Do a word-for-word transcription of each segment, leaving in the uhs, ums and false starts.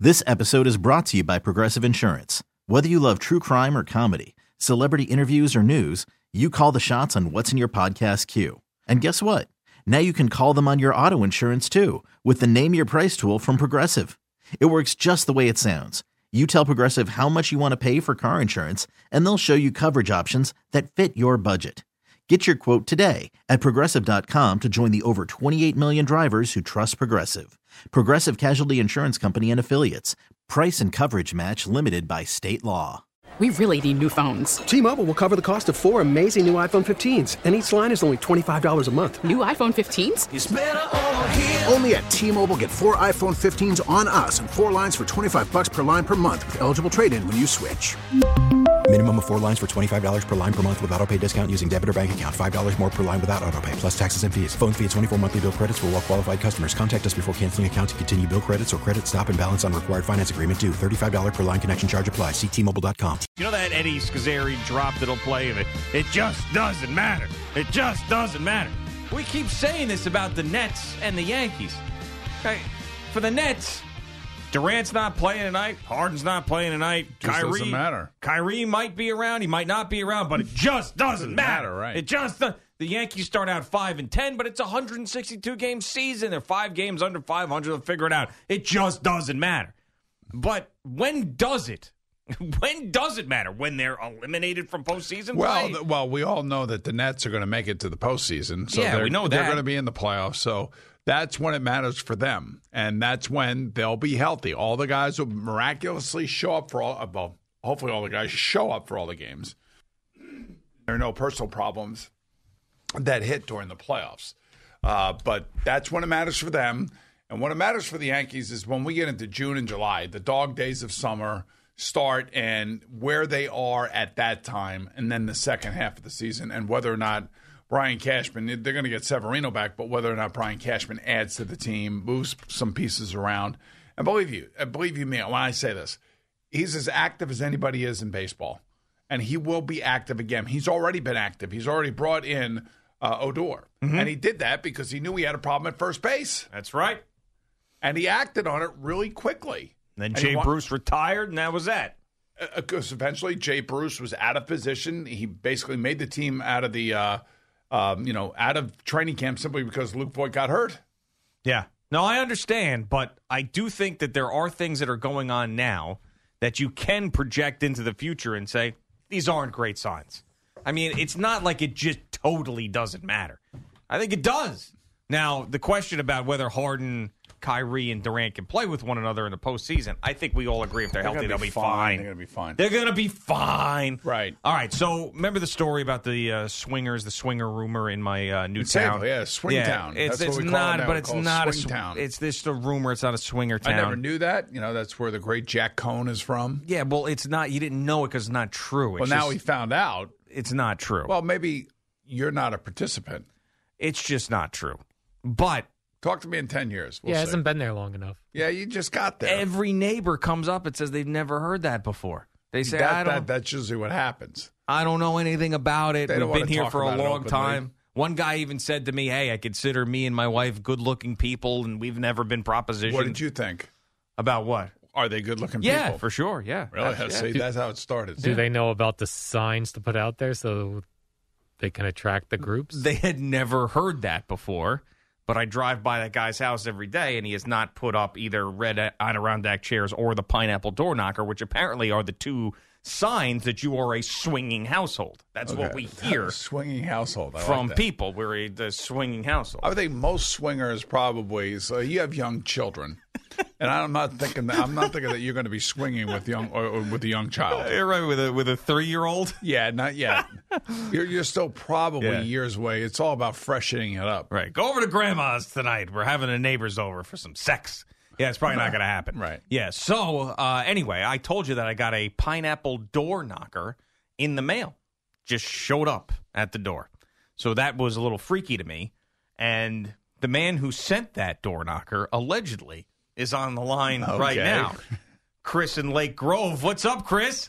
This episode is brought to you by Progressive Insurance. Whether you love true crime or comedy, celebrity interviews or news, you call the shots on what's in your podcast queue. And guess what? Now you can call them on your auto insurance too with the Name Your Price tool from Progressive. It works just the way it sounds. You tell Progressive how much you want to pay for car insurance, and they'll show you coverage options that fit your budget. Get your quote today at Progressive dot com to join the over twenty-eight million drivers who trust Progressive. Progressive Casualty Insurance Company and Affiliates. Price and coverage match limited by state law. We really need new phones. T-Mobile will cover the cost of four amazing new iPhone fifteens, and each line is only twenty-five dollars a month. New iPhone fifteens? It's better over here. Only at T-Mobile, get four iPhone fifteens on us and four lines for twenty-five bucks per line per month with eligible trade-in when you switch. Minimum of four lines for twenty-five dollars per line per month with autopay discount using debit or bank account. five dollars more per line without autopay, plus taxes and fees. Phone fee at twenty-four monthly bill credits for well-qualified customers. Contact us before canceling account to continue bill credits or credit stop and balance on required finance agreement due. thirty-five dollars per line connection charge applies. See T Mobile dot com. You know that Eddie Scazzeri drop that'll play of it? It just doesn't matter. It just doesn't matter. We keep saying this about the Nets and the Yankees. Okay, for the Nets, Durant's not playing tonight. Harden's not playing tonight. Just Kyrie doesn't matter. Kyrie might be around. He might not be around, but it just doesn't, Doesn't matter. matter, right. It just the, the Yankees start out five and ten, but it's a one hundred sixty-two game season. They're five games under five hundred. They'll figure it out. It just doesn't matter. But when does it? When does it matter? When they're eliminated from postseason Well, play? th- well, we all know that the Nets are going to make it to the postseason. So Yeah, they're, we know they're that. going to be in the playoffs. So that's when it matters for them, and that's when they'll be healthy. All the guys will miraculously show up for all. Well, hopefully, all the guys show up for all the games. There are no personal problems that hit during the playoffs, uh, but that's when it matters for them. And when it matters for the Yankees is when we get into June and July, the dog days of summer start, and where they are at that time, and then the second half of the season, and whether or not Brian Cashman, they're going to get Severino back, but whether or not Brian Cashman adds to the team, moves some pieces around. And believe you, believe you me when I say this, he's as active as anybody is in baseball, and he will be active again. He's already been active. He's already brought in uh, Odor, mm-hmm. and he did that because he knew he had a problem at first base. That's right. And he acted on it really quickly. Then And Jay he wa- Bruce retired, and that was that. Because eventually Jay Bruce was out of position. He basically made the team out of the, uh, um, you know, out of training camp simply because Luke Voigt got hurt. Yeah. No, I understand, but I do think that there are things that are going on now that you can project into the future and say, these aren't great signs. I mean, it's not like it just totally doesn't matter. I think it does. Now, the question about whether Harden, Kyrie, and Durant can play with one another in the postseason, I think we all agree if they're, They're healthy, gonna they'll be be fine. fine. They're gonna be fine. They're going to be fine. Right. All right, so remember the story about the uh, swingers, the swinger rumor in my uh, new In town? Sable, yeah, swing yeah, town. It's, That's it's what we call not, it now. but We it's call it not a swing sw- town. It's just a rumor. It's not a swinger town. I never knew that. You know, that's where the great Jack Cohn is from. Yeah, well, it's not. You didn't know it because it's not true. It's Well, now just- we found out. it's not true. Well, maybe you're not a participant. It's just not true. But Talk to me in ten years. We'll yeah, it see. hasn't been there long enough. Yeah, you just got there. every neighbor comes up and says they've never heard that before. They say, that, I don't, that, that's usually what happens. I don't know anything about it. They don't We've been wanna here talk for a about it long openly. time. One guy even said to me, hey, I consider me and my wife good-looking people, and we've never been propositioned. What did you think? About what? Are they good-looking Yeah, people? for sure, yeah. Really? That's- See, yeah. that's how it started. Do they know about the signs to put out there so they can attract the groups? They had never heard that before, but I drive by that guy's house every day, and he has not put up either red Adirondack chairs or the pineapple door knocker, which apparently are the two signs that you are a swinging household. That's what Okay. we hear Swinging household. I like from that. people. We're a the swinging household. I would think most swingers probably. So you have young children, and I'm not thinking that. I'm not thinking that you're going to be swinging with young or, or with a young child. You're right, with a with a three year old. Yeah, not yet. You're you're still probably Yeah. years away. It's all about freshening it up. Right. Go over to grandma's tonight. We're having the neighbors over for some sex. Yeah, it's probably not going to happen. Right. Yeah. So uh, anyway, I told you that I got a pineapple door knocker in the mail. Just showed up at the door. So that was a little freaky to me. And the man who sent that door knocker allegedly is on the line right Okay. now. Chris in Lake Grove. What's up, Chris?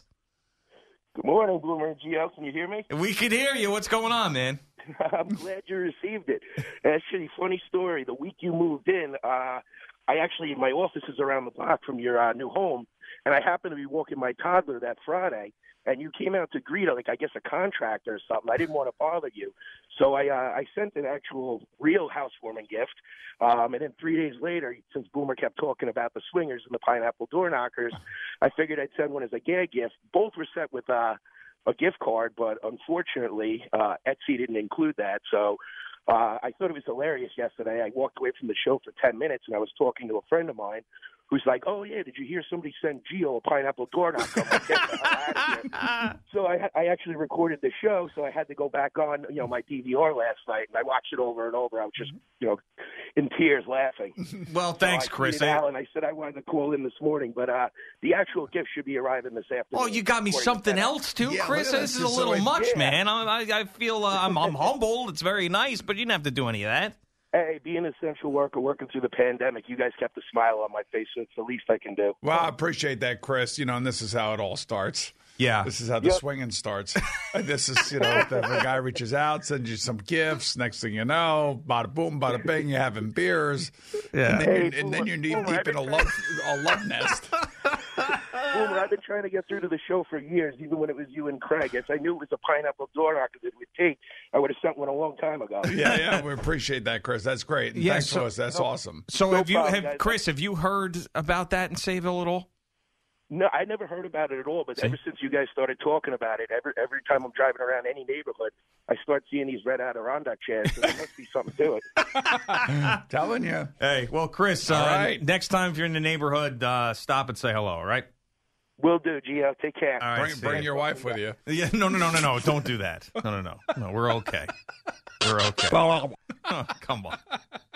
Good morning, Bloomer and G L. Can you hear me? We can hear you. What's going on, man? I'm glad you received it. Actually, funny story. The week you moved in, uh, I actually, my office is around the block from your uh, new home, and I happened to be walking my toddler that Friday, and you came out to greet her, like I guess a contractor or something. I didn't want to bother you. So I uh, I sent an actual real housewarming gift. Um, and then three days later, since Boomer kept talking about the swingers and the pineapple door knockers, I figured I'd send one as a gag gift. Both were sent with uh, a gift card, but unfortunately, uh, Etsy didn't include that. So uh, I thought it was hilarious yesterday. I walked away from the show for ten minutes, and I was talking to a friend of mine who's like, oh, yeah, did you hear somebody send Gio a pineapple door knocker? I'm like, get the hell out of here. So I, I actually recorded the show, so I had to go back on, you know, my D V R last night, and I watched it over and over. I was just, you know, in tears laughing. Well, thanks, so I Chris. Alan, I said I wanted to call in this morning, but uh, the actual gift should be arriving this afternoon. Oh, you got me something else, too, Yeah, Chris? look at This this. is a little So it- much, yeah. man. I, I, I feel uh, I'm, I'm humbled. It's very nice, but you didn't have to do any of that. Hey, being an essential worker, working through the pandemic, you guys kept a smile on my face, so it's the least I can do. Well, I appreciate that, Chris. You know, and this is how it all starts. Yeah. This is how the Yep. swinging starts. And this is, you know, the, the guy reaches out, sends you some gifts. Next thing you know, bada boom, bada bing, you're having beers. Yeah. And then, Hey, you're, and then you're deep, Boomer, deep in a I've been love, a love nest. Boomer, I've been trying to get through to the show for years, even when it was you and Craig. If I knew it was a pineapple door knocker that it would take, I would have sent one a long time ago. Yeah, yeah, we appreciate that, Chris. That's great. And Yeah, thanks so- to us. That's awesome. So No have you, problem, have guys. Chris, have you heard about that in Sayville at all? No, I never heard about it at all, but ever since you guys started talking about it, every every time I'm driving around any neighborhood, I start seeing these red Adirondack chairs, so there must be something to it. Telling you. Hey, well, Chris, All uh, right. next time if you're in the neighborhood, uh, stop and say hello, all right? Will do, Gio. Take care. All right, Bring, see bring ya. your wife with you. Yeah, no, no, no, no, no. Don't do that. No, no, no. No, we're okay. We're okay. Oh, come on.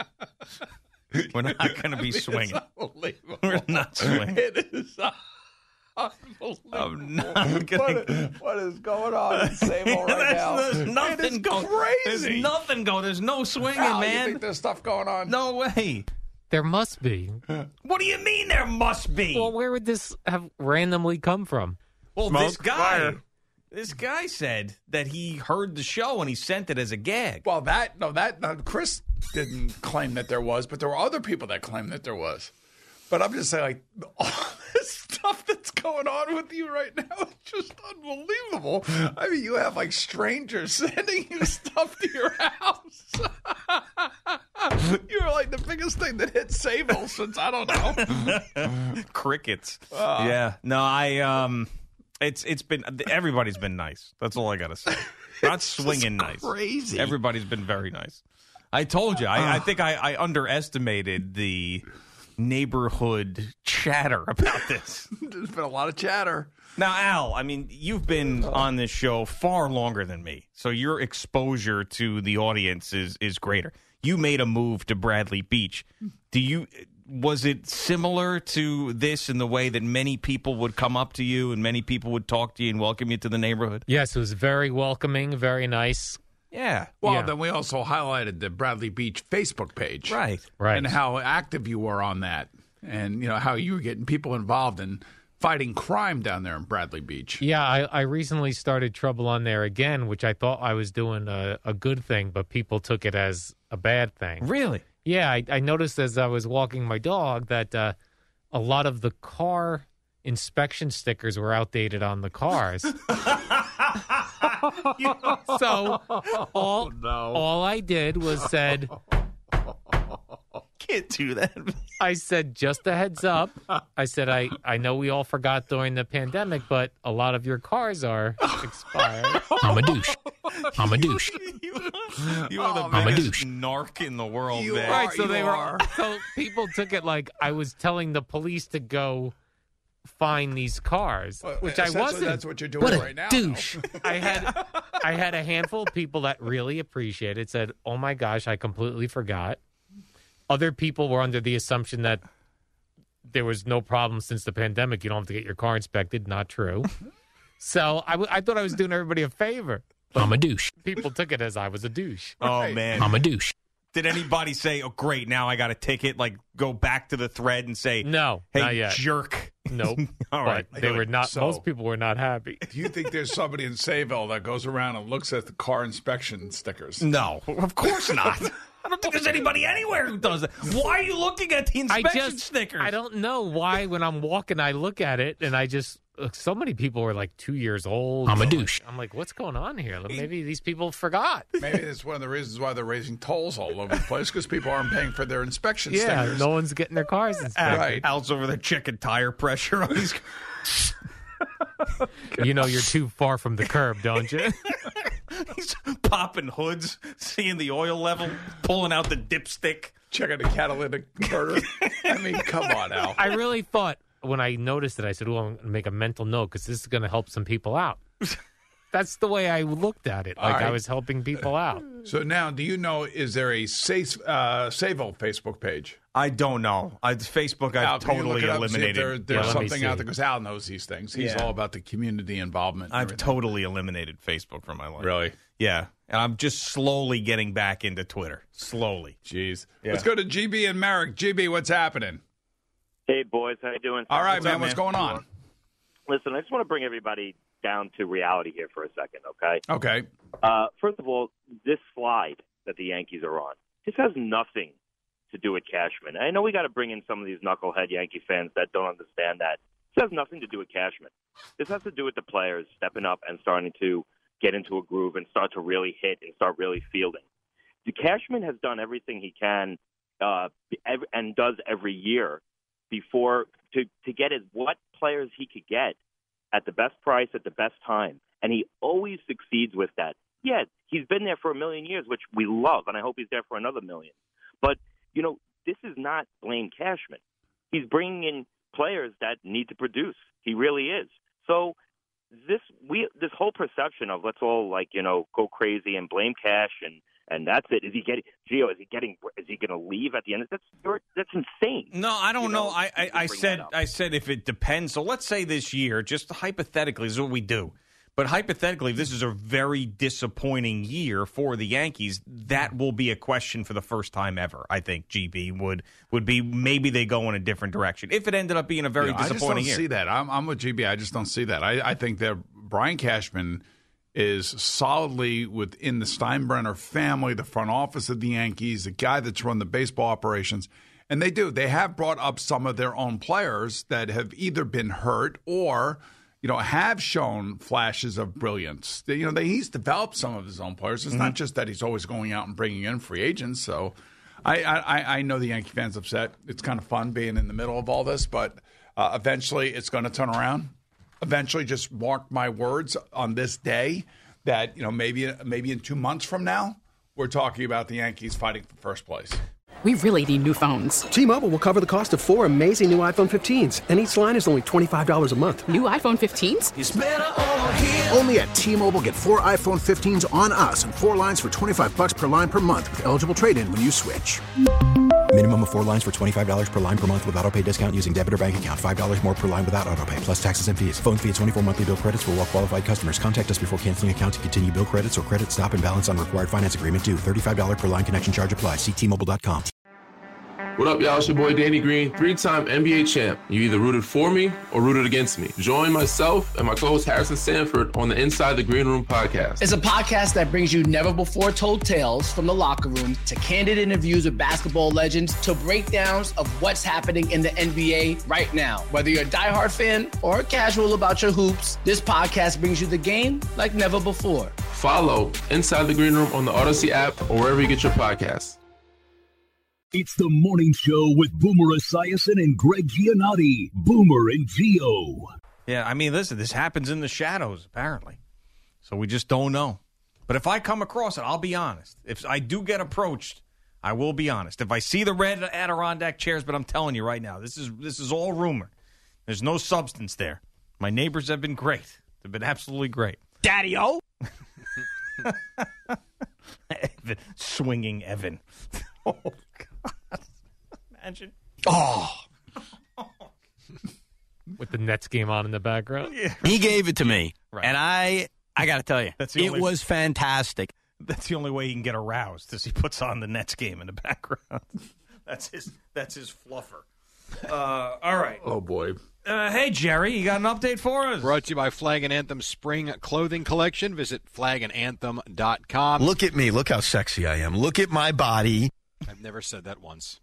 We're not going to be swinging. Unbelievable. We're not swinging. It is unbelievable. I'm not going What, to. what is going on in Sable right now? There's It nothing is going. crazy. There's nothing going. There's no swinging, Al, you man. think there's stuff going on? No way. There must be. What do you mean there must be? Well, where would this have randomly come from? Well, this Smoke, guy, fire. this guy said that he heard the show and he sent it as a gag. Well, that no, that no, Chris didn't claim that there was, but there were other people that claimed that there was. But I'm just saying, like, all this stuff that's going on with you right now is just unbelievable. I mean, you have like strangers sending you stuff to your house. You're like the biggest thing that hit Sable since I don't know. Crickets. yeah. No, I um, it's it's been everybody's been nice. That's all I gotta say. Not swinging nice. crazy. Everybody's been very nice. I told you. I, I think I, I underestimated the neighborhood chatter about this. There's been a lot of chatter. Now, Al, I mean, you've been on this show far longer than me, so your exposure to the audience is is greater. You made a move to Bradley Beach. Do you? Was it similar to this in the way that many people would come up to you and many people would talk to you and welcome you to the neighborhood? Yes, it was very welcoming, very nice. Yeah. Well, Yeah. then we also highlighted the Bradley Beach Facebook page. Right. Right. And how active you were on that. And, you know, how you were getting people involved in fighting crime down there in Bradley Beach. Yeah, I, I recently started Trouble on there again, which I thought I was doing a, a good thing, but people took it as a bad thing. Really? Yeah, I, I noticed as I was walking my dog that uh, a lot of the car inspection stickers were outdated on the cars. So all, all I did was said, Can't do that. I said, just a heads up. I said, I, I know we all forgot during the pandemic, but a lot of your cars are expired. I'm a douche. I'm a douche. You, you are the I'm a biggest douche. narc in the world, You man. are. Right, so you they are. were. So people took it like I was telling the police to go find these cars, which I Essentially, wasn't. That's what you're doing What a right now. douche. I had I had a handful of people that really appreciated it, said, "Oh my gosh, I completely forgot." Other people were under the assumption that there was no problem since the pandemic. You don't have to get your car inspected. Not true. So I, w- I thought I was doing everybody a favor. I'm a douche. People took it as I was a douche. Oh, man. I'm a douche. Did anybody say, oh, great, now I got a ticket? Like, go back to the thread and say, No, hey, not yet. jerk. Nope. All right. But they were not. So- most people were not happy. Do you think there's somebody in Sayville that goes around and looks at the car inspection stickers? No, of course not. I don't think there's anybody anywhere who does that. Why are you looking at the inspection I just, stickers? I don't know why when I'm walking, I look at it and I just, so many people were like two years old. I'm a douche. I'm like, what's going on here? Maybe these people forgot. Maybe that's one of the reasons why they're raising tolls all over the place, because people aren't paying for their inspection Yeah, stickers. no one's getting their cars inspected. Right. Al's over there checking tire pressure on these. You know you're too far from the curb, don't you? He's popping hoods, seeing the oil level, pulling out the dipstick. Checking the catalytic converter. I mean, come on, Al. I really thought when I noticed it, I said, oh, I'm going to make a mental note because this is going to help some people out. That's the way I looked at it, like right. I was helping people out. So now, do you know, is there a Save, uh, Save-O Facebook page? I don't know. I, Facebook, I've Al, can you totally look it up and see if eliminated. there- there's Yeah, let me something see. out there, because Al knows these things. He's Yeah. all about the community involvement. and I've everything. totally eliminated Facebook from my life. Really? Yeah. And I'm just slowly getting back into Twitter. Slowly. Jeez. Yeah. Let's go to G B and Merrick. G B, what's happening? Hey, boys. How you doing? All right, What's man. up, What's man? going on? Listen, I just want to bring everybody down to reality here for a second, okay? Okay. Uh, first of all, this slide that the Yankees are on, this has nothing to do with Cashman. I know we got to bring in some of these knucklehead Yankee fans that don't understand that. This has nothing to do with Cashman. This has to do with the players stepping up and starting to get into a groove and start to really hit and start really fielding. The Cashman has done everything he can uh, ev- and does every year before to, to get as what players he could get at the best price at the best time. And he always succeeds with that. Yeah, he's been there for a million years, which we love, and I hope he's there for another million. But, you know, this is not blame Cashman. He's bringing in players that need to produce. He really is. So this we this whole perception of let's all, like, you know, go crazy and blame Cash and, and that's it. Is he getting Gio? Is he getting? Is he going to leave at the end? That's that's insane. No, I don't You know. know, I, I, you I bring said that up. I said if it depends. So let's say this year, just hypothetically, this is what we do. But hypothetically, if this is a very disappointing year for the Yankees, that will be a question for the first time ever. I think G B would would be maybe they go in a different direction. If it ended up being a very You know, disappointing I just don't year, see that. I'm, I'm with G B. I just don't see that. I, I think that Brian Cashman is solidly within the Steinbrenner family, the front office of the Yankees, the guy that's run the baseball operations. And they do. They have brought up some of their own players that have either been hurt or, you know, have shown flashes of brilliance. You know, they, he's developed some of his own players. It's Mm-hmm. not just that he's always going out and bringing in free agents. So I, I, I know the Yankee fans upset. It's kind of fun being in the middle of all this, but uh, eventually it's going to turn around. Eventually, just mark my words on this day that, you know, maybe maybe in two months from now, we're talking about the Yankees fighting for first place. We really need new phones. T-Mobile will cover the cost of four amazing new iPhone fifteens, and each line is only twenty-five dollars a month. New iPhone fifteens? Only at T-Mobile, get four iPhone fifteens on us and four lines for twenty-five bucks per line per month with eligible trade-in when you switch. Minimum of four lines for twenty-five dollars per line per month with autopay discount using debit or bank account. five dollars more per line without autopay, plus taxes and fees. Phone fee at twenty-four monthly bill credits for well-qualified customers. Contact us before canceling account to continue bill credits or credit stop and balance on required finance agreement due. thirty-five dollars per line connection charge applies. See T Mobile dot com. What up, y'all? It's your boy Danny Green, three-time N B A champ. You either rooted for me or rooted against me. Join myself and my co-host Harrison Sanford on the Inside the Green Room podcast. It's a podcast that brings you never-before-told tales from the locker room to candid interviews with basketball legends to breakdowns of what's happening in the N B A right now. Whether you're a diehard fan or casual about your hoops, this podcast brings you the game like never before. Follow Inside the Green Room on the Odyssey app or wherever you get your podcasts. It's the morning show with Boomer Esiason and Greg Giannotti. Boomer and Gio. yeah. I mean, listen, this happens in the shadows apparently, so we just don't know. But if I come across it, I'll be honest. If I do get approached, I will be honest. If I see the red Adirondack chairs, but I'm telling you right now, this is this is all rumor. There's no substance there. My neighbors have been great. They've been absolutely great. Daddy-o. Evan, swinging Evan. Oh, God. Imagine. Oh. With the Nets game on in the background. Yeah. He gave it to me. Right. And I I got to tell you, That's the it only- was fantastic. That's the only way he can get aroused, is he puts on the Nets game in the background. That's his That's his fluffer. Uh, all right. Oh, boy. Uh, hey, Jerry, you got an update for us? Brought to you by Flag and Anthem Spring Clothing Collection. Visit flag and anthem dot com. Look at me. Look how sexy I am. Look at my body. I've never said that once.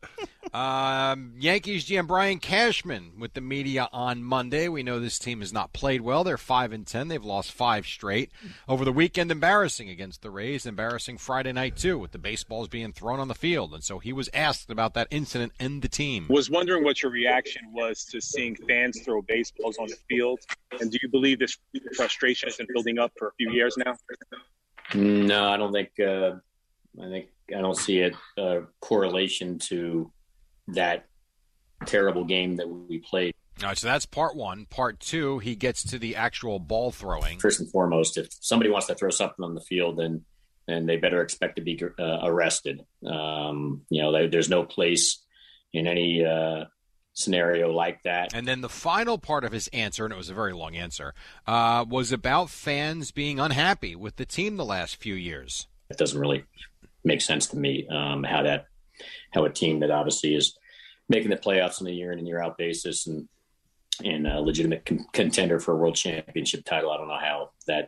Um, Yankees G M Brian Cashman with the media on Monday. We know this team has not played well. They're five and ten. They've lost five straight. Over the weekend, embarrassing against the Rays. Embarrassing Friday night, too, with the baseballs being thrown on the field. And so he was asked about that incident and the team. Was wondering what your reaction was to seeing fans throw baseballs on the field. And do you believe this frustration has been building up for a few years now? No, I don't think uh, – I think I don't see a, a correlation to that terrible game that we played. All right, so that's part one. Part two, he gets to the actual ball throwing. First and foremost, if somebody wants to throw something on the field, then then they better expect to be uh, arrested. Um, you know, they, there's no place in any uh, scenario like that. And then the final part of his answer, and it was a very long answer, uh, was about fans being unhappy with the team the last few years. It doesn't really make sense to me um, how that how a team that obviously is making the playoffs on a year in and year out basis and and a legitimate con- contender for a world championship title. I don't know how that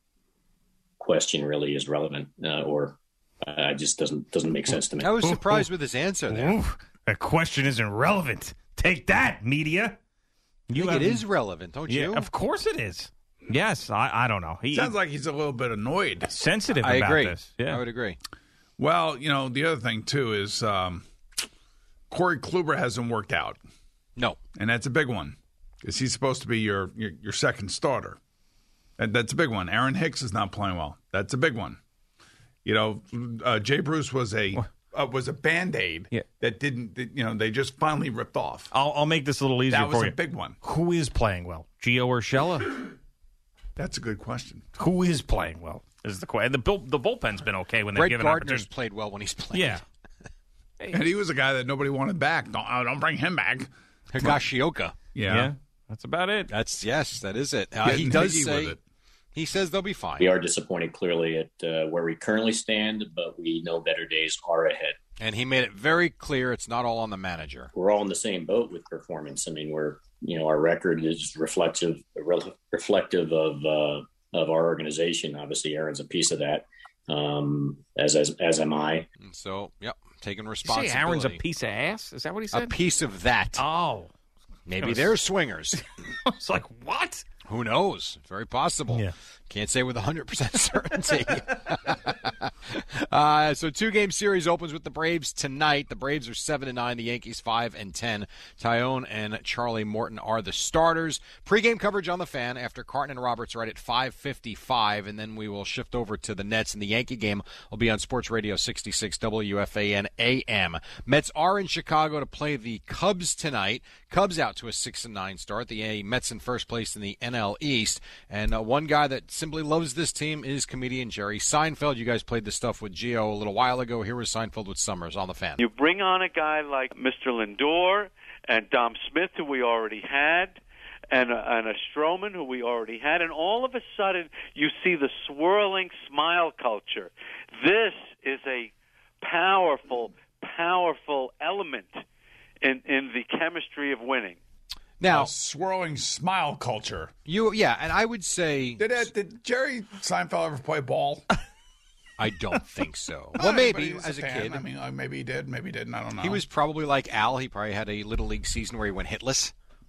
question really is relevant uh, or uh, just doesn't doesn't make sense to me. I was surprised with his answer there. Ooh, that question isn't relevant. Take that, media. You think have, it is relevant, don't yeah, you? Of course it is. Yes, I, I don't know. He sounds like he's a little bit annoyed, sensitive I about agree. this. Yeah, I would agree. Well, you know, the other thing, too, is um, Corey Kluber hasn't worked out. No. And that's a big one. Is he supposed to be your, your, your second starter? And that's a big one. Aaron Hicks is not playing well. That's a big one. You know, uh, Jay Bruce was a uh, was a Band-Aid yeah. that didn't, that, you know, they just finally ripped off. I'll, I'll make this a little easier that for you. That was a big one. Who is playing well? Gio Urshela? That's a good question. Who is playing well? Is the question. The bull, the bullpen's been okay when they've Brett given Gardner's opportunity. played well when he's played. Yeah. And he was a guy that nobody wanted back. Don't, uh, don't bring him back. Higashioka. Yeah. yeah. That's about it. That's yes, that is it. Uh, he does say it. He says they'll be fine. We are disappointed clearly at uh, where we currently stand, but we know better days are ahead. And he made it very clear it's not all on the manager. We're all in the same boat with performance. I mean, we're you know our record is reflective reflective of uh, of our organization. Obviously, Aaron's a piece of that, um, as as as am I. And so, yep, taking Did you responsibility. say Aaron's a piece of ass? Is that what he said? A piece of that. Oh. Maybe was... they're swingers. It's like, what? Who knows? Very possible. Yeah. Can't say with one hundred percent certainty. uh, so two-game series opens with the Braves tonight. The Braves are seven and nine. The Yankees five and ten. Tyone and Charlie Morton are the starters. Pre-game coverage on the Fan after Carton and Roberts right at five fifty-five, and then we will shift over to the Nets. And the Yankee game will be on Sports Radio sixty-six W F A N A M. Mets are in Chicago to play the Cubs tonight. Cubs out to a six and nine start. The Mets in first place in the N L East. And uh, one guy that simply loves this team is comedian Jerry Seinfeld. You guys played this stuff with Gio a little while ago. Here was Seinfeld with Summers on the Fan. You bring on a guy like Mister Lindor and Dom Smith, who we already had, and a, and a Stroman, who we already had, and all of a sudden you see the swirling smile culture. This is a powerful, powerful element in, in the chemistry of winning. Now, a swirling smile culture. You, yeah, and I would say, did it, did Jerry Seinfeld ever play ball? I don't think so. Well, maybe as a, a kid. I mean, uh, maybe he did, maybe he didn't. I don't know. He was probably like Al. He probably had a little league season where he went hitless.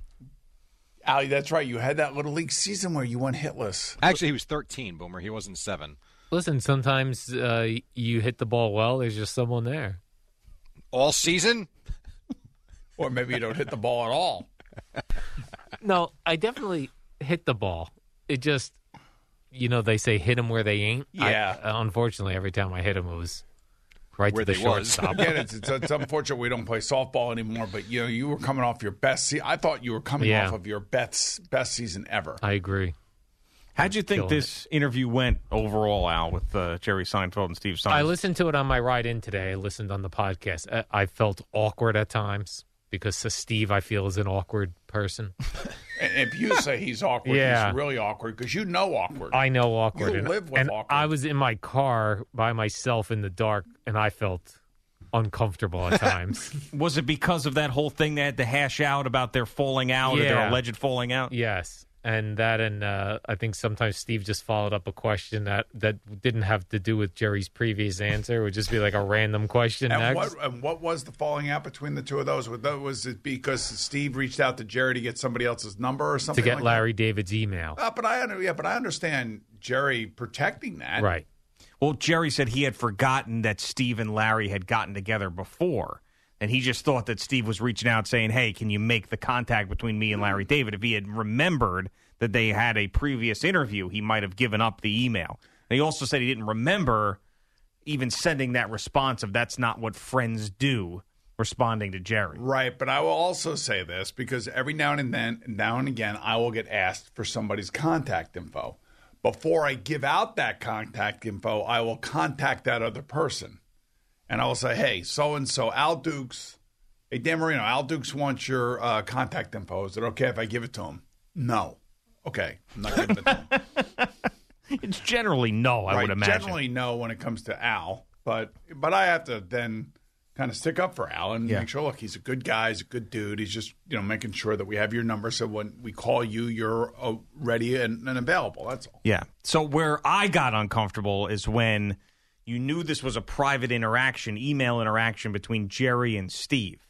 Al, that's right. You had that little league season where you went hitless. Actually, he was thirteen, Boomer. He wasn't seven. Listen, sometimes uh, you hit the ball well. There's just someone there. All season? Or maybe you don't hit the ball at all. No, I definitely hit the ball. It just, you know, they say hit them where they ain't. Yeah. I, unfortunately, every time I hit them, it was right where to the they shortstop. Again, it's, it's, it's unfortunate we don't play softball anymore, but you know, you were coming off your best season. I thought you were coming Yeah. off of your best best season ever. I agree. How'd you think Killing this interview went overall, Al, with uh, Jerry Seinfeld and Steve Summers? I listened to it on my ride in today. I listened on the podcast. I, I felt awkward at times because Steve, I feel, is an awkward person. And if you say he's awkward, Yeah. he's really awkward because you know awkward. I know awkward. You and, live with and awkward. I was in my car by myself in the dark, and I felt uncomfortable at times. Was it because of that whole thing they had to hash out about their falling out or their Yeah. alleged falling out? Yes. And that, and uh, I think sometimes Steve just followed up a question that, that didn't have to do with Jerry's previous answer. It would just be like a random question And next. what, and what was the falling out between the two of those? Was that- Was it because Steve reached out to Jerry to get somebody else's number or something? To get like Larry David's email. That? Uh, but I under, yeah, but I understand Jerry protecting that. Right. Well, Jerry said he had forgotten that Steve and Larry had gotten together before. And he just thought that Steve was reaching out saying, hey, can you make the contact between me and Larry David? If he had remembered that they had a previous interview, he might have given up the email. And he also said he didn't remember even sending that response of that's not what friends do, responding to Jerry. Right, but I will also say this because every now and then, now and again, I will get asked for somebody's contact info. Before I give out that contact info, I will contact that other person. And I will say, hey, so-and-so, Al Dukes, hey, Dan Marino, Al Dukes wants your uh, contact info. Is it okay if I give it to him? No. Okay, I'm not giving it to him. It's generally no, I right, would imagine. Generally no when it comes to Al. But but I have to then kind of stick up for Al and Yeah. make sure, look, he's a good guy. He's a good dude. He's just, you know, making sure that we have your number so when we call you, you're uh, ready and, and available. That's all. Yeah. So where I got uncomfortable is when you knew this was a private interaction, email interaction between Jerry and Steve.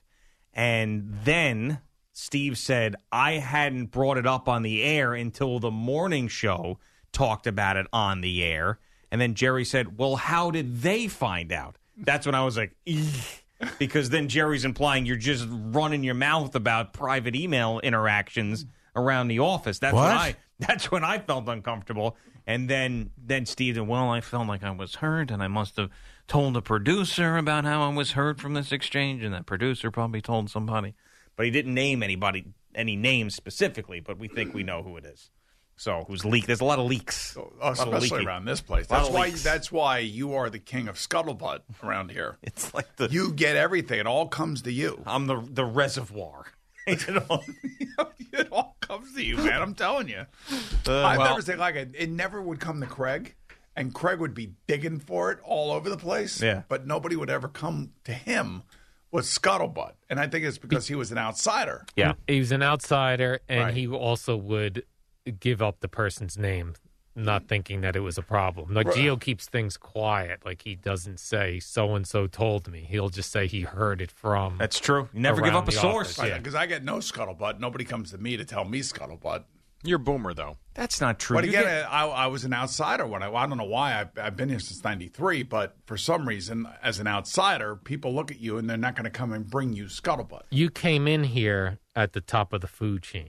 And then Steve said, I hadn't brought it up on the air until the morning show talked about it on the air. And then Jerry said, well, how did they find out? That's when I was like, eeh. Because then Jerry's implying you're just running your mouth about private email interactions around the office. That's What? when I that's when I felt uncomfortable. And then then Steve said, well, I felt like I was hurt, and I must have told the producer about how I was hurt from this exchange, and that producer probably told somebody. But he didn't name anybody, any names specifically, but we think we know who it is. So who's leaked? There's a lot of leaks. Oh, especially around this place. A lot That's of why. leaks. That's why you are the king of scuttlebutt around here. It's like the you get everything. It all comes to you. I'm the the reservoir. it, all, it all comes to you, man. I'm telling you. Uh, I've well- never seen like it. It never would come to Craig, and Craig would be digging for it all over the place. Yeah. But nobody would ever come to him with scuttlebutt, and I think it's because he was an outsider. Yeah. He was an outsider, and Right. he also would give up the person's name, not thinking that it was a problem. Like, Right. Gio keeps things quiet. Like, he doesn't say, so-and-so told me. He'll just say he heard it from. That's true. You never give around up a the source. office. Yeah. Because I get no scuttlebutt. Nobody comes to me to tell me scuttlebutt. You're Boomer, though. That's not true. But You again, get- I, I was an outsider when I, I don't know why I've, I've been here since ninety-three, but for some reason, as an outsider, people look at you and they're not going to come and bring you scuttlebutt. You came in here at the top of the food chain.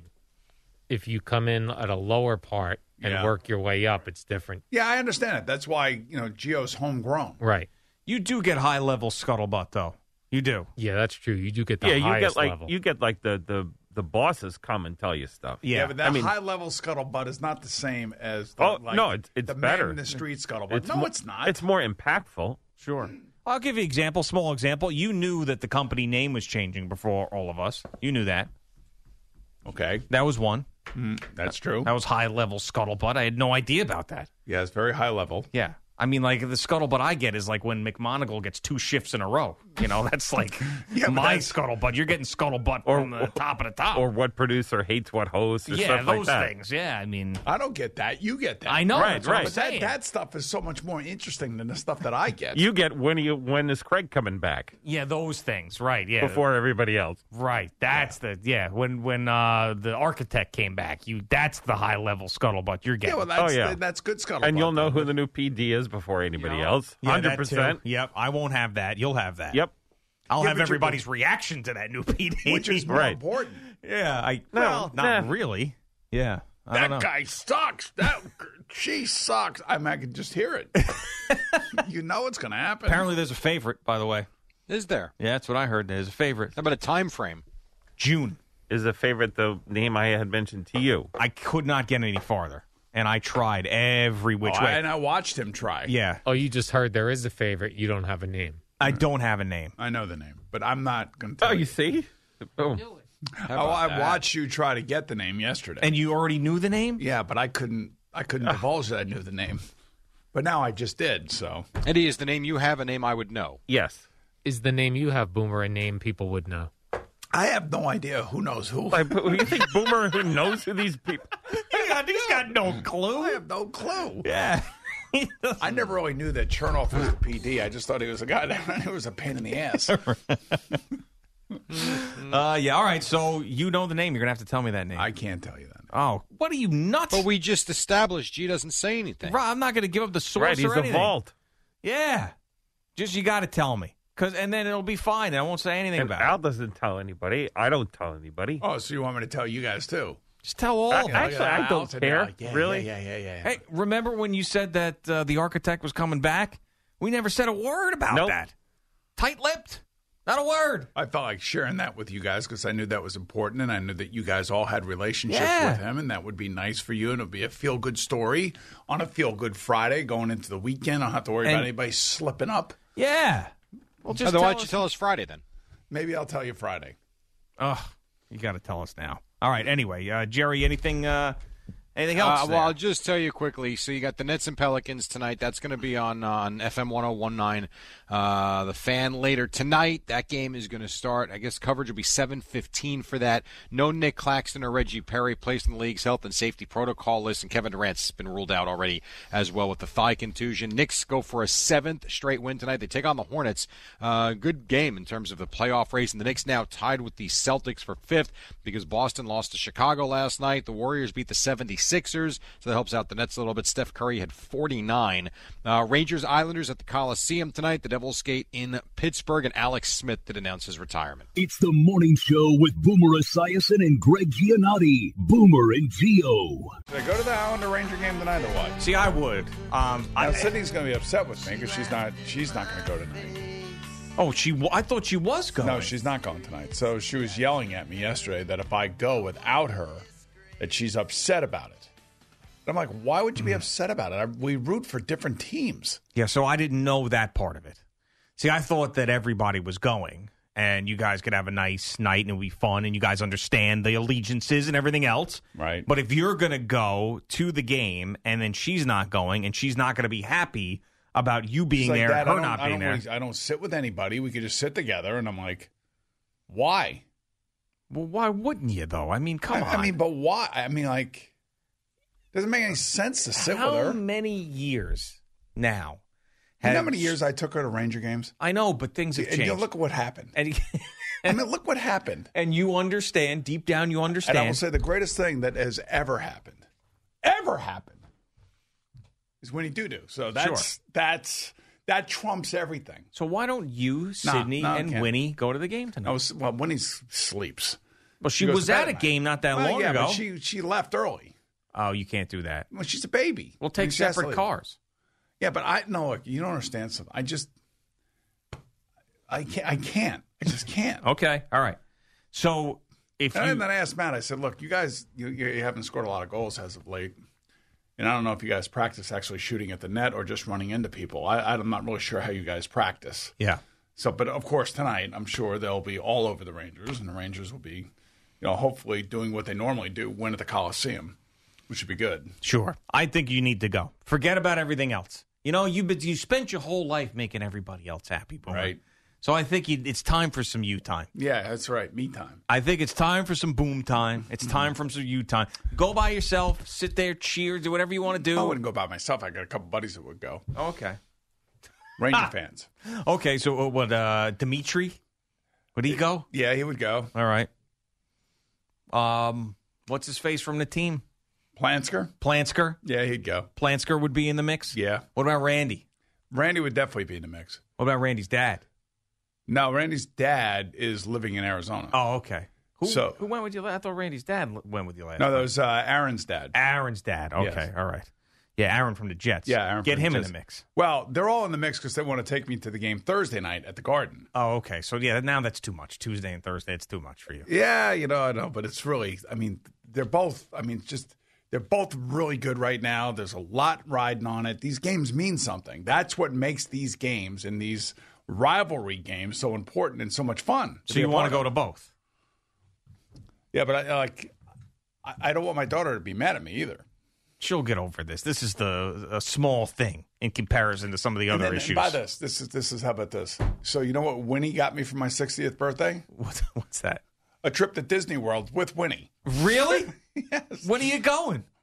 If you come in at a lower part and Yeah. work your way up, it's different. Yeah, I understand it. That's why, you know, Gio's homegrown. Right. You do get high level scuttlebutt, though. You do. Yeah, that's true. You do get the yeah, you highest get like level. you get like the, the the bosses come and tell you stuff. Yeah, but that I mean, high level scuttlebutt is not the same as the, oh like, no, it's it's the better. man in the street scuttlebutt. no, mo- it's not. It's more impactful. Sure. I'll give you an example, small example. You knew that the company name was changing before all of us. You knew that. Okay. That was one. Mm, that's true. That was high level scuttlebutt. I had no idea about that. Yeah, it's very high level. Yeah. I mean, like, the scuttlebutt I get is like when McMonagle gets two shifts in a row. You know, that's like Yeah, but my that's- scuttlebutt. You're getting scuttlebutt from the top of the top. Or what producer hates what host or yeah, stuff like those that. things. Yeah, I mean, I don't get that. You get that. I know. Right, that's what I'm right. But that, saying. that stuff is so much more interesting than the stuff that I get. You get when you when is Craig coming back Yeah, those things. Right, yeah. before everybody else? Right. That's the, yeah, when when uh, the architect came back, you that's the high level scuttlebutt you're yeah, getting. well, that's, Oh, yeah. that's good scuttlebutt. And you'll know though. who the new P D is before anybody else. Yeah, Hundred that percent. too. Yep, I won't have that. You'll have that. Yep. I'll Yeah, have but you- everybody's reaction to that new P D. Which is more Right. important. yeah, I No, well, not nah. really. Yeah, I That don't know. guy sucks. That she sucks. I mean, I can just hear it. You know it's going to happen. Apparently, there's a favorite. By the way, Is there? yeah, that's what I heard. There's a favorite. How about a time frame? June. Is a favorite the name I had mentioned to you? I could not get any farther, and I tried every which Oh, way. and I watched him try. yeah, Oh, you just heard there is a favorite. You don't have a name. I don't have a name. I know the name, but I'm not going to tell Oh, you see? Boom. Oh, I watched you try to get the name yesterday. And you already knew the name? yeah, but I couldn't. I couldn't divulge that I knew the name. But now I just did. So Eddie, is the name you have a name I would know? Yes. Is the name you have, Boomer, a name people would know? I have no idea who knows who. Like, who do you think Boomer who knows who these people? He's got no clue. I have no clue. Yeah. I never really knew that Chernoff was the P D. I just thought he was a guy that was a pain in the ass. uh, yeah, all right, so you know the name. You're going to have to tell me that name. I can't tell you that. Oh, what are you, nuts? But we just established G doesn't say anything. Right, I'm not going to give up the source Right, he's or a anything. vault. Yeah. Just you got to tell me. Cause, and then it'll be fine. And I won't say anything And about Al it. doesn't tell anybody. I don't tell anybody. Oh, so you want me to tell you guys, too? Just tell all Uh, of them. actually, I don't Alton, care. yeah, really? Yeah, yeah, yeah, yeah. Hey, remember when you said that uh, the architect was coming back? We never said a word about Nope. that. Tight-lipped. Not a word. I felt like sharing that with you guys because I knew that was important, and I knew that you guys all had relationships Yeah. with him, and that would be nice for you, and it would be a feel-good story on a feel-good Friday going into the weekend. I don't have to worry And- about anybody slipping up. Yeah. Well, just Oh, tell why don't you us. tell us Friday then? Maybe I'll tell you Friday. Ugh, you got to tell us now. All right. Anyway, uh, Jerry, anything, uh, anything else? Uh, there? well, I'll just tell you quickly. So you got the Nets and Pelicans tonight. That's going to be on uh, on F M one oh one point nine. Uh, the Fan later tonight. That game is going to start. I guess coverage will be seven fifteen for that. No Nick Claxton or Reggie Perry placed in the league's health and safety protocol list, and Kevin Durant's been ruled out already as well with the thigh contusion. Knicks go for a seventh straight win tonight. They take on the Hornets. Uh, good game in terms of the playoff race, and the Knicks now tied with the Celtics for fifth because Boston lost to Chicago last night. The Warriors beat the seventy-sixers, so that helps out the Nets a little bit. Steph Curry had forty-nine. Uh, Rangers Islanders at the Coliseum tonight. The Devils skate in Pittsburgh, and Alex Smith did announce his retirement. It's the morning show with Boomer Esiason and Greg Giannotti. Boomer and Gio. Should I go to the Islander Ranger game tonight or what? See, I would. Um, Now, I, Sydney's going to be upset with me because she's not. She's not going to go tonight. oh, she. wa- I thought she was going. No, she's not going tonight. So she was yelling at me yesterday that if I go without her, that she's upset about it. I'm like, why would you be upset about it? I, we root for different teams. Yeah, so I didn't know that part of it. See, I thought that everybody was going, and you guys could have a nice night, and it would be fun, and you guys understand the allegiances and everything else. Right. But if you're going to go to the game, and then she's not going, and she's not going to be happy about you being She's like, there, "Dad, her I don't- not I being don't there. really- I don't sit with anybody. We could just sit together. And I'm like, why? Well, why wouldn't you, though? I mean, come I, on. I mean, but why? I mean, like, doesn't make any sense to sit How with her. many years now? You know how have- many years I took her to Ranger games? I know, but things have And changed. you look at what happened. And, I mean, look what happened. and you understand, deep down you understand. And I will say the greatest thing that has ever happened, ever happened, is Winnie Doo-Doo. So that's Sure. that's that trumps everything. So why don't you, Sydney, no, I and can't. Winnie go to the game tonight? I was, well, Winnie sleeps. well, she goes was to bed at a night. game not that Well, long yeah, ago. but she she left early. Oh, you can't do that. Well, she's a baby. We'll take She has to separate leave. cars. Yeah, but I no look. You don't understand something. I just I can't. I can't. I just can't. Okay, all right. So if And you, then I asked Matt. I said, "Look, you guys, you, you haven't scored a lot of goals as of late, and I don't know if you guys practice actually shooting at the net or just running into people. I, I'm not really sure how you guys practice. yeah, So, but of course, tonight I'm sure they'll be all over the Rangers, and the Rangers will be, you know, hopefully doing what they normally do, win at the Coliseum, which would be good. sure. I think you need to go. Forget about everything else. You know, you you spent your whole life making everybody else happy, Boomer. Right. So I think you, it's time for some you time. Yeah, that's right. Me time. I think it's time for some boom time. It's time for some you time. Go by yourself, sit there, cheer, do whatever you want to do. I wouldn't go by myself. I got a couple buddies that would go. Okay. Ranger fans. Okay, so uh, what, uh, Dimitri? Would he go? Yeah, he would go. All right. Um, what's his face from the team? Plansker? Plansker? Yeah, he'd go. Plansker would be in the mix? Yeah. What about Randy? Randy would definitely be in the mix. What about Randy's dad? No, Randy's dad is living in Arizona. Oh, okay. Who, So- who went with you? la- I thought Randy's dad l- went with you last No, time. that was uh, Aaron's dad. Aaron's dad. Okay, Yes. all right. Yeah, Aaron from the Jets. Yeah, Aaron Get from the him in Jets. the mix. Well, they're all in the mix because they want to take me to the game Thursday night at the Garden. Oh, okay. So, yeah, now that's too much. Tuesday and Thursday, it's too much for you. Yeah, you know, I know, but it's really, I mean, they're both, I mean, just, they're both really good right now. There's a lot riding on it. These games mean something. That's what makes these games and these rivalry games so important and so much fun. So you want to go to both? Yeah, but I like, I, I don't want my daughter to be mad at me either. She'll get over this. This is the a small thing in comparison to some of the other and then, issues. And by this, this is this is how about this? So you know what Winnie got me for my sixtieth birthday? What, what's that? A trip to Disney World with Winnie. Really? Yes. When are you going?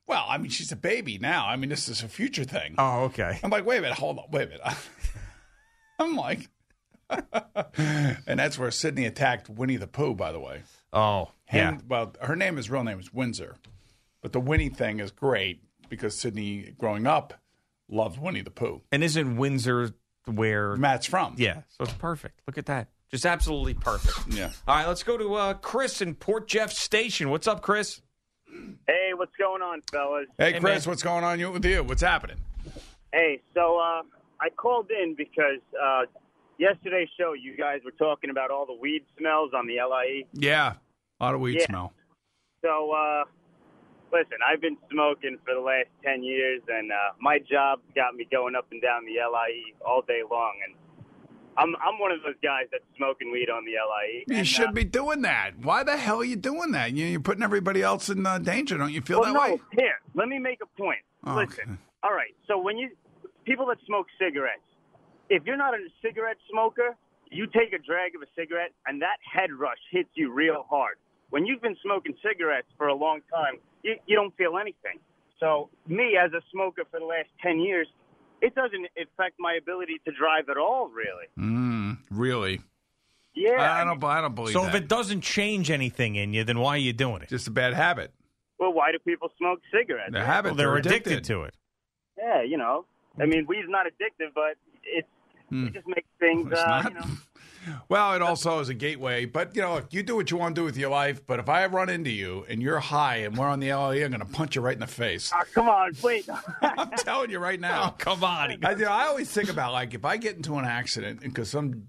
Well, I mean, she's a baby now. I mean, this is a future thing. Oh, okay. I'm like, wait a minute, hold on, wait a minute. I'm like, and that's where Sydney attacked Winnie the Pooh, by the way. Oh, yeah. And, well, her name, his real name is Windsor, but the Winnie thing is great because Sydney, growing up, loved Winnie the Pooh. And isn't Windsor where Matt's from? Yeah, so it's perfect. Look at that. Just absolutely perfect. Yeah. All right, let's go to uh, Chris in Port Jeff Station. What's up, Chris? Hey, what's going on, fellas? Hey, Hey, Chris, man. what's going on you- with you? What's happening? Hey, so uh, I called in because uh, yesterday's show, you guys were talking about all the weed smells on the L I E. Yeah, a lot of weed Yeah. smell. So, uh, listen, I've been smoking for the last ten years, and uh, my job got me going up and down the L I E all day long. And I'm I'm one of those guys that's smoking weed on the L I E. You and, should uh, be doing that. Why the hell are you doing that? You- You're putting everybody else in uh, danger. Don't you feel well, that no, way? Here, let me make a point. Oh, Listen, all right, so when you, people that smoke cigarettes, if you're not a cigarette smoker, you take a drag of a cigarette, and that head rush hits you real hard. When you've been smoking cigarettes for a long time, you, you don't feel anything. So me, as a smoker for the last ten years, it doesn't affect my ability to drive at all, really. Mm, really? Yeah. I, I don't. I don't believe So that. if it doesn't change anything in you, then why are you doing it? Just a bad habit. Well, why do people smoke cigarettes? The habit. Well, they're, they're addicted. addicted. to it. Yeah, you know. I mean, weed's not addictive, but it's Hmm. it just makes things, It's uh, not? you know. Well, it also is a gateway. But, you know, look, you do what you want to do with your life. But if I run into you and you're high and we're on the L A E, I'm going to punch you right in the face. Oh, come on, please. I'm telling you right now. Oh, come on. I, you know, I always think about, like, if I get into an accident because some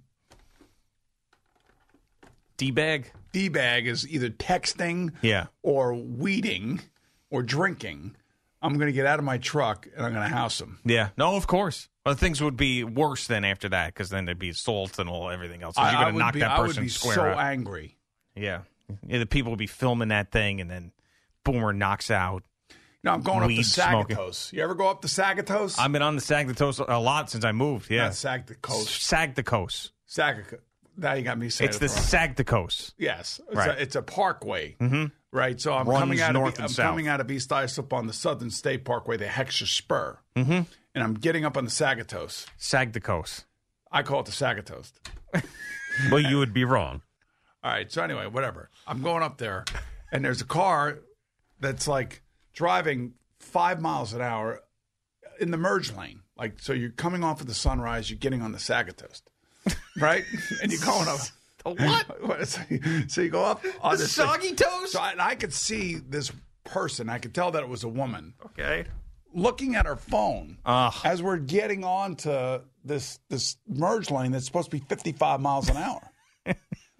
D-bag? D-bag is either texting Yeah. or weeding or drinking, I'm going to get out of my truck and I'm going to house him. Yeah. No, of course. But things would be worse than after that because then there'd be assault and all everything else. 'Cause I, you're I going to would knock be, that I would person be square so out. angry. Yeah. yeah. The people would be filming that thing and then Boomer knocks out. No, I'm going Weed up to smoking. Sagatos. You ever go up to Sagatos? I've been on the Sag the Coast a lot since I moved. Yeah. Not Sagatos. Sag the Coast. Sagatos. Now you got me saying It's it the wrong. Sag the Coast. Yes, it's, Right. a, it's a parkway, Mm-hmm. right? So I'm Runs coming out north of and I'm south. coming out of East Islip on the Southern State Parkway, the Hexa Spur, Mm-hmm. and I'm getting up on the Sagatos. Sag the Coast. I call it the Sagatos. Well, you would be wrong. All right. So anyway, whatever. I'm going up there, and there's a car that's like driving five miles an hour in the merge lane. Like, so you're coming off of the Sunrise, you're getting on the Sagatos, right? And you're going up. What? So you- so you go up on The this soggy thing. toast? So I, and I could see this person. I could tell that it was a woman. Okay. Looking at her phone Ugh. as we're getting on to this this merge lane that's supposed to be fifty-five miles an hour. And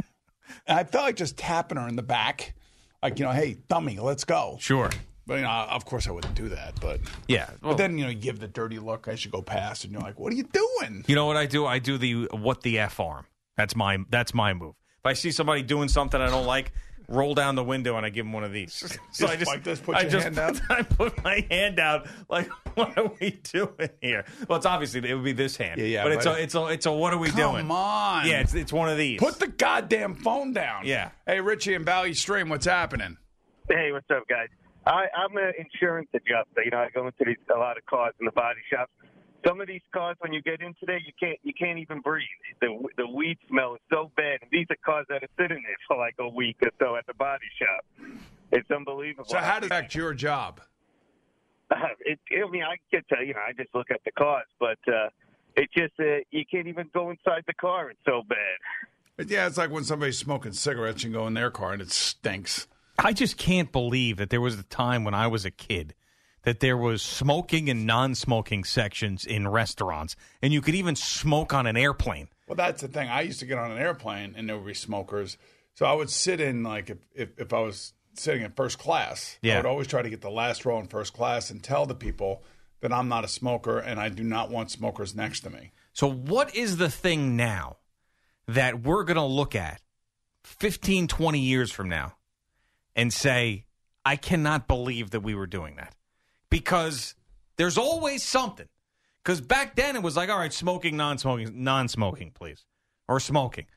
I felt like just tapping her in the back, like, you know, hey, dummy, let's go. Sure. But, you know, of course I wouldn't do that. But Yeah. Well, but then, you know, you give the dirty look as you go past, and you're like, what are you doing? you know what I do? I do the what the F arm. That's my that's my move. If I see somebody doing something I don't like, roll down the window and I give them one of these. So Just I just like this, put I your just hand put, out? I put my hand out. Like, what are we doing here? Well, it's obviously it would be this hand. Yeah, yeah, But it's but- a it's a it's a what are we Come doing? on. Yeah, it's it's one of these. Put the goddamn phone down. Yeah. Hey, Richie and Valley Stream, what's happening? Hey, what's up, guys? I, I'm an insurance adjuster. You know, I go into these, a lot of cars in the body shop. Some of these cars, when you get into there, you can't you can't even breathe. The the weed smell is so bad. And these are cars that are sitting there for like a week or so at the body shop. It's unbelievable. So how does that affect your job? Uh, it, I mean, I get to, you know, I just look at the cars, but uh, it just, uh, you can't even go inside the car. It's so bad. But yeah, it's like when somebody's smoking cigarettes and go in their car and it stinks. I just can't believe that there was a time when I was a kid that there was smoking and non-smoking sections in restaurants, and you could even smoke on an airplane. Well, that's the thing. I used to get on an airplane and there would be smokers. So I would sit in, like, if, if, if I was sitting in first class, I Yeah. would always try to get the last row in first class and tell the people that I'm not a smoker and I do not want smokers next to me. So what is the thing now that we're going to look at fifteen, twenty years from now and say, I cannot believe that we were doing that? Because there's always something. Because back then it was like, all right, smoking, non-smoking, non-smoking, please. Or smoking.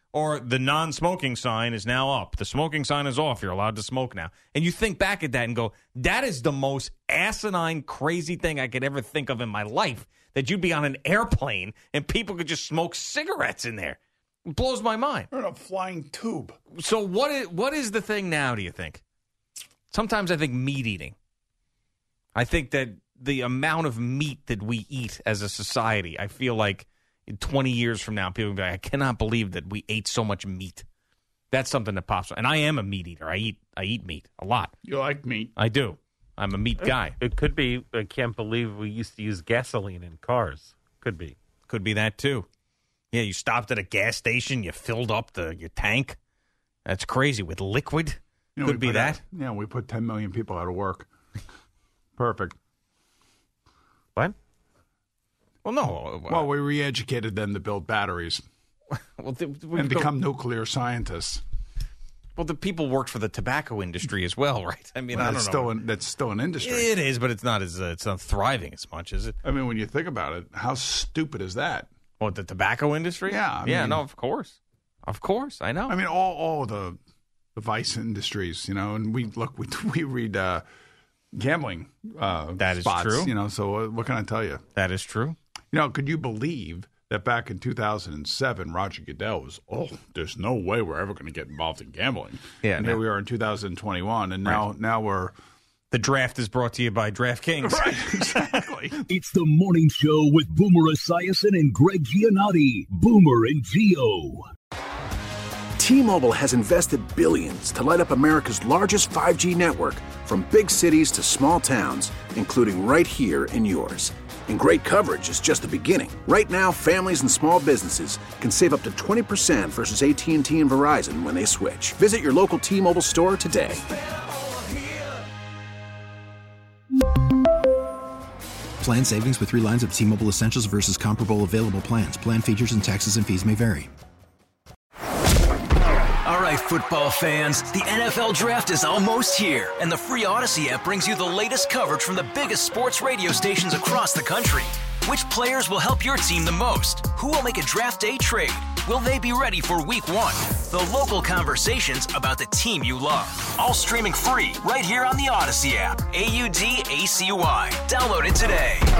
Or the non-smoking sign is now up. The smoking sign is off. You're allowed to smoke now. And you think back at that and go, that is the most asinine, crazy thing I could ever think of in my life, that you'd be on an airplane and people could just smoke cigarettes in there. It blows my mind. Or a flying tube. So what is, what is the thing now, do you think? Sometimes I think meat eating. I think that the amount of meat that we eat as a society, I feel like in twenty years from now, people will be like, I cannot believe that we ate so much meat. That's something that pops up. And I am a meat eater. I eat I eat meat a lot. You like meat? I do. I'm a meat guy. It could be, I can't believe we used to use gasoline in cars. Could be. Could be that, too. Yeah, you stopped at a gas station, you filled up the your tank. That's crazy. With liquid? You know, could be that. Out, yeah, we put ten million people out of work. Perfect. What? Well, no. Well, we re-educated them to build batteries well, th- and become nuclear scientists. Well, the people worked for the tobacco industry as well, right? I mean, well, I don't that's know. Still an, that's still an industry. It is, but it's not as uh, it's not thriving as much, is it? I mean, when you think about it, how stupid is that? What, the tobacco industry? Yeah. I yeah, mean, no, of course. Of course, I know. I mean, all all of the the vice industries, you know, and we look, we we read uh, gambling uh, that is spots, true. You know, so uh, what can I tell you? That is true. You know, could you believe that back in two thousand seven, Roger Goodell was, oh, there's no way we're ever going to get involved in gambling. Yeah, and no. here we are in two thousand twenty-one, and now right. now we're... The draft is brought to you by DraftKings. Right, exactly. It's the morning show with Boomer Esiason and Greg Giannotti. Boomer and Gio. T-Mobile has invested billions to light up America's largest five G network, from big cities to small towns, including right here in yours. And great coverage is just the beginning. Right now, families and small businesses can save up to twenty percent versus A T and T and Verizon when they switch. Visit your local T-Mobile store today. Plan savings with three lines of T-Mobile Essentials versus comparable available plans. Plan features and taxes and fees may vary. All right, football fans, the N F L Draft is almost here, and the free Odyssey app brings you the latest coverage from the biggest sports radio stations across the country. Which players will help your team the most? Who will make a draft day trade? Will they be ready for week one? The local conversations about the team you love. All streaming free right here on the Odyssey app. A U D A C Y. Download it today.